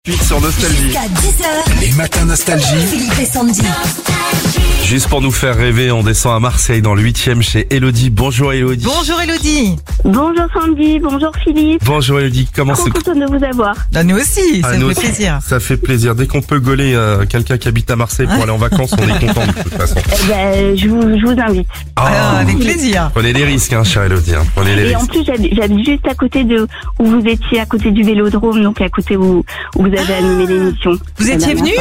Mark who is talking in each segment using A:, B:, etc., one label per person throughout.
A: Suite sur Nostalgie.
B: Jusqu'à 10h,
C: Les matins nostalgie.
B: Philippe et Sandy.
A: Juste pour nous faire rêver, on descend à Marseille dans le 8e chez Elodie. Bonjour Elodie.
D: Bonjour Elodie.
E: Bonjour Sandy, bonjour Philippe.
A: Bonjour Elodie, comment
E: Trop
A: c'est?
E: contente de vous avoir.
D: Nous aussi, ça
A: nous
D: fait
A: aussi.
D: plaisir.
A: Ça fait plaisir. Dès qu'on peut gauler quelqu'un qui habite à Marseille pour aller en vacances, on est content de toute façon.
E: Eh ben, je vous invite.
D: Alors, avec plaisir.
A: Prenez les risques, chère Elodie. Prenez les
E: Et en
A: risques.
E: plus, j'habite juste à côté de où vous étiez, à côté du Vélodrome, donc à côté où vous avez animé l'émission.
D: Vous étiez venu?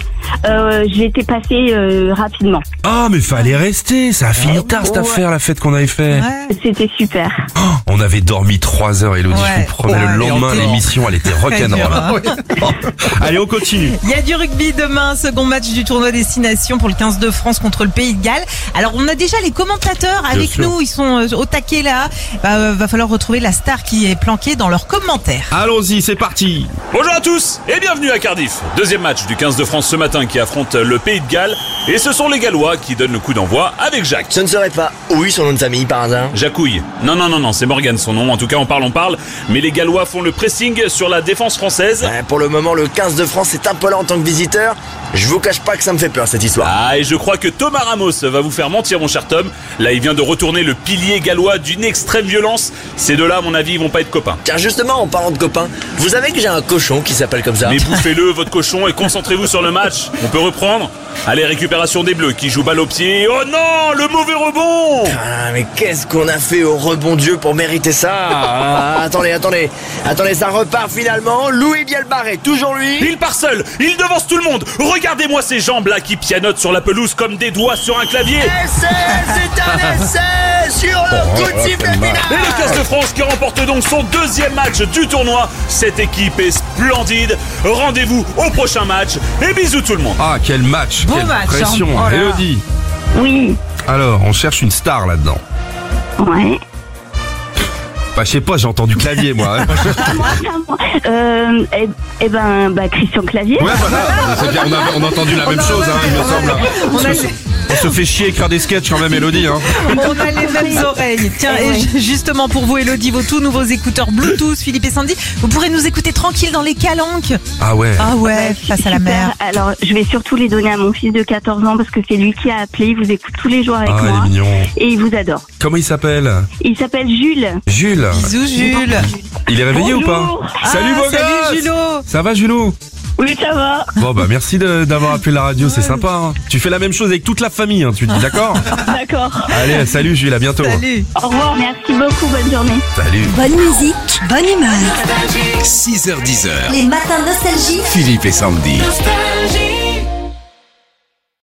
E: J'ai été passée rapidement.
A: Ah, mais fallait rester. Ça a fini tard cette
E: Ouais.
A: affaire, la fête qu'on avait fait.
D: Ouais.
E: C'était super.
A: Oh, on avait dormi 3 heures, Elodie.
D: Ouais.
A: Je vous promets,
D: Ouais,
A: le
D: et
A: lendemain,
D: on était-
A: l'émission, elle était rock'n'roll.
D: Très dur,
A: Allez, on continue.
D: Il y a du rugby demain, second match du tournoi destination pour le 15 de France contre le Pays de Galles. Alors on a déjà les commentateurs avec
A: sûr.
D: nous, ils sont au taquet là. Va falloir retrouver la star qui est planquée dans leurs commentaires.
A: Allons-y, c'est parti.
F: Bonjour à tous et bienvenue à Cardiff. Deuxième match du 15 de France ce matin qui affronte le Pays de Galles. Et ce sont les Gallois qui donnent le coup d'envoi avec Jacques.
G: Ce ne serait pas oui son nom de famille par hasard.
F: Jacouille. Non, c'est Morgan son nom. En tout cas, on parle. Mais les Gallois font le pressing sur la défense française.
G: Ouais, pour le moment, le 15 de France est un peu là en tant que visiteur. Je vous cache pas que ça me fait peur cette histoire.
F: Ah, et je crois que Thomas Ramos va vous faire mentir, mon cher Tom. Là, il vient de retourner le pilier gallois d'une extrême violence. Ces deux-là, à mon avis, ils vont pas être copains.
G: Tiens, justement, en parlant de copains, vous savez que j'ai un cochon qui s'appelle comme ça.
F: Mais bouffez-le, votre cochon, et concentrez-vous sur le match. On peut reprendre. Allez, récupération des Bleus qui jouent balle au pied. Oh non, le mauvais rebond.
G: Ah, mais qu'est-ce qu'on a fait au rebondieu pour mériter ça? Attendez, ça repart finalement. Louis Bielbarré, toujours lui.
F: Il part seul, il devance tout le monde. Regardez-moi ces jambes là qui pianotent sur la pelouse comme des doigts sur un clavier.
G: Essai, c'est un essai sur le coup de sifflet final.
F: Et le 15 de France qui remporte donc son deuxième match du tournoi. Cette équipe est splendide. Rendez-vous au prochain match et bisous tout le monde.
A: Ah, quel match.
D: Beau
A: Quelle
D: match,
A: pression.
D: hein. Oh là là.
A: Elodie.
E: Oui,
A: Alors, on cherche une star là-dedans.
E: ouais.
A: Bah, je sais pas, j'ai entendu clavier, moi.
E: Christian Clavier.
A: Ouais, voilà. C'est bien, on a entendu la même chose, il me semble. On se fait chier écrire des sketchs quand même, Elodie.
D: On a les mêmes oreilles. Tiens,
E: Eh ouais.
D: et justement pour vous, Elodie, vos tout nouveaux écouteurs Bluetooth, Philippe et Sandy, vous pourrez nous écouter tranquille dans les calanques.
A: Ah ouais.
D: Ah ouais, face à la
E: Super.
D: mer.
E: Alors, je vais surtout les donner à mon fils de 14 ans parce que c'est lui qui a appelé. Il vous écoute tous les jours avec
A: Ah, il
E: moi.
A: est mignon.
E: Et il vous adore.
A: Comment il s'appelle?
E: Il s'appelle Jules.
A: Jules.
D: Bisous Jules.
A: Il est réveillé ou pas?
E: Bonjour.
A: Salut, beau
D: Salut
A: gosse.
D: Julot.
A: Ça va, Julot?
E: Oui, ça va.
A: Bon, bah, merci d'avoir appelé la radio, c'est sympa. Tu fais la même chose avec toute la famille, tu dis, d'accord?
E: D'accord.
A: Allez, salut, Jules, à bientôt.
D: Salut.
E: Au revoir, merci beaucoup, bonne journée.
A: Salut.
B: Bonne musique, bonne humeur.
C: 6h10.
B: Les matins nostalgie.
C: Philippe et Sandy.